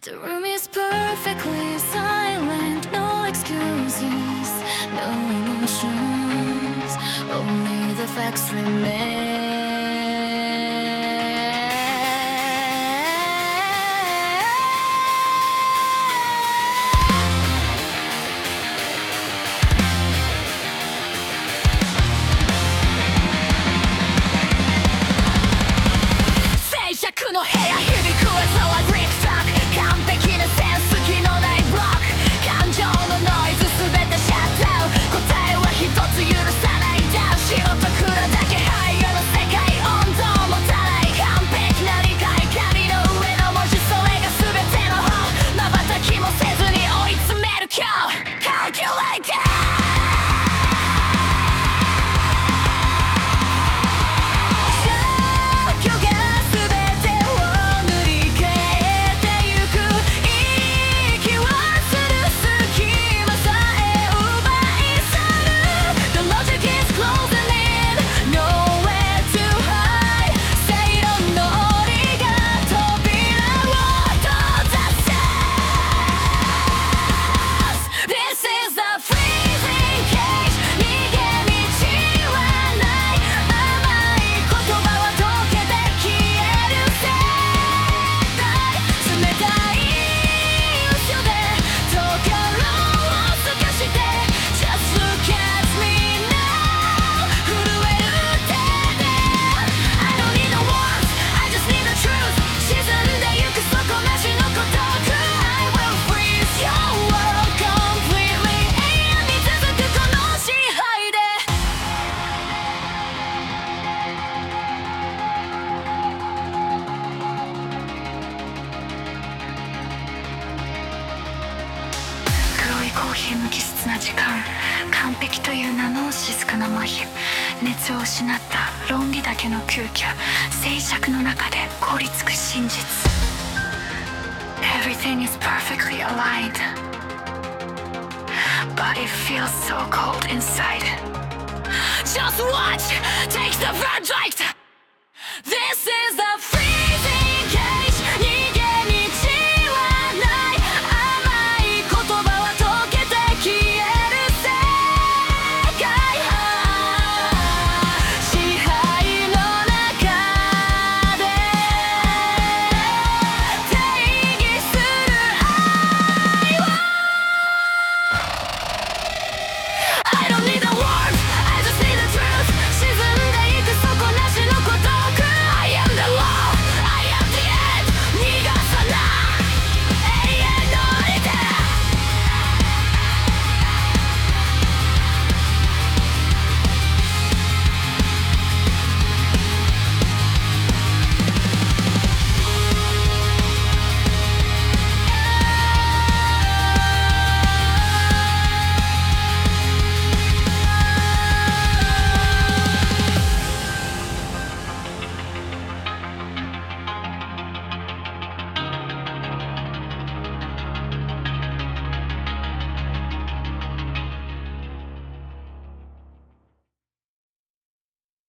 The room is perfectly silent, no excuses, no emotions, only the facts remain.静寂の部屋響く噂はグリックトラック完璧なセンス隙のないブロック感情のノイズ全てシャットダウン答えは一つ許さないダウン白と黒だけ灰色の世界温度を持たない完璧な理解紙の上の文字それが全ての本瞬きもせずに追い詰める今日カルキュレーターコーヒー無機質な時間完璧という名の静かな麻痺熱を失った論理だけの空虚静寂の中で凍りつく真実 Everything is perfectly aligned But it feels so cold inside Just watch! Take the verdict!